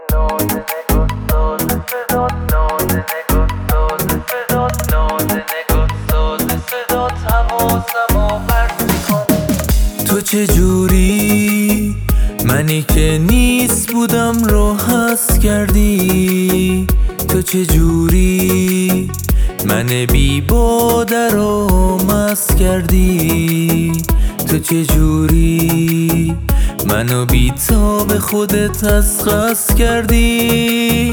تو چجوری منی که نیست بودم رو حس کردی؟ تو چجوری من بی باده رو مست کردی؟ تو چجوری منو بی تاب خودت از خس کردی؟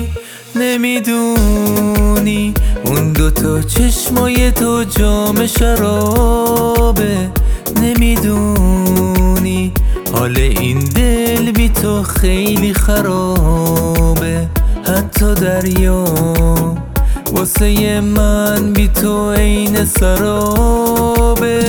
نمیدونی اون دوتا چشمای تو جام شرابه، نمیدونی حال این دل بی تو خیلی خرابه. حتی دریا واسه من بی تو عین سرابه.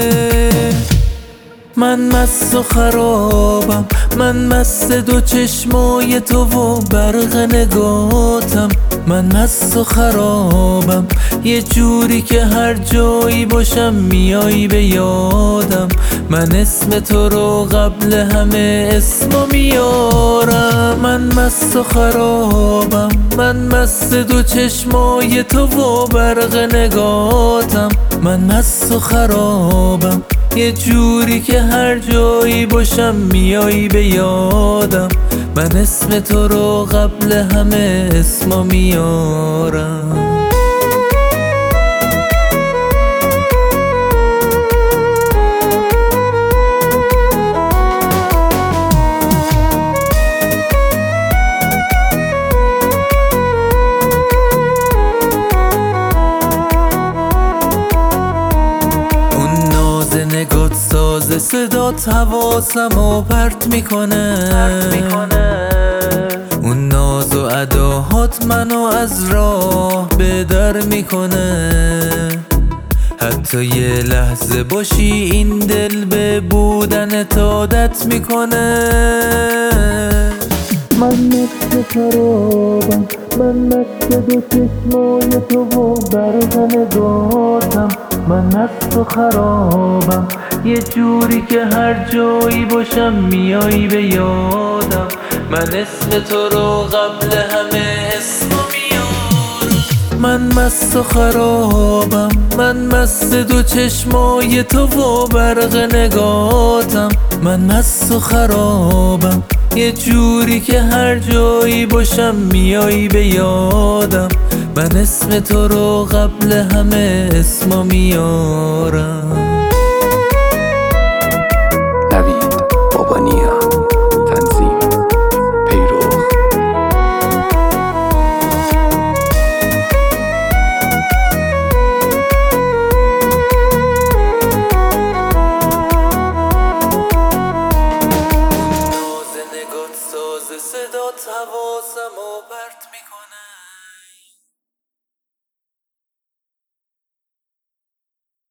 من مست و خرابم، من مست دو چشمای تو و برق نگاتم. من مست و خرابم یه جوری که هر جایی باشم میایی به یادم. من اسم تو رو قبل همه اسمو میارم. من مست و خرابم، من مست دو چشمای تو و برق نگاتم. من مست و خرابم یه جوری که هر جایی باشم میایی به یادم. من اسم تو رو قبل همه اسمو میارم. نگات ساز صدات حواسمو پرت میکنه. اون ناز و اداهات منو از راه به در میکنه. حتی یه لحظه باشی این دل به بودنت عادت میکنه. من مثل خرابم، من مثل دو چشمای تو و برق نگاتم. من مست و خرابم یه جوری که هر جایی باشم میایی به یادم. من اسم تو رو قبل همه اسمو میارم. من مست و خرابم، من مست دو چشمای تو و برق نگاتم. من مست و خرابم یه جوری که هر جایی باشم میایی به یادم. من اسم تو رو قبل همه اسمو میارم. نوید بابانیا.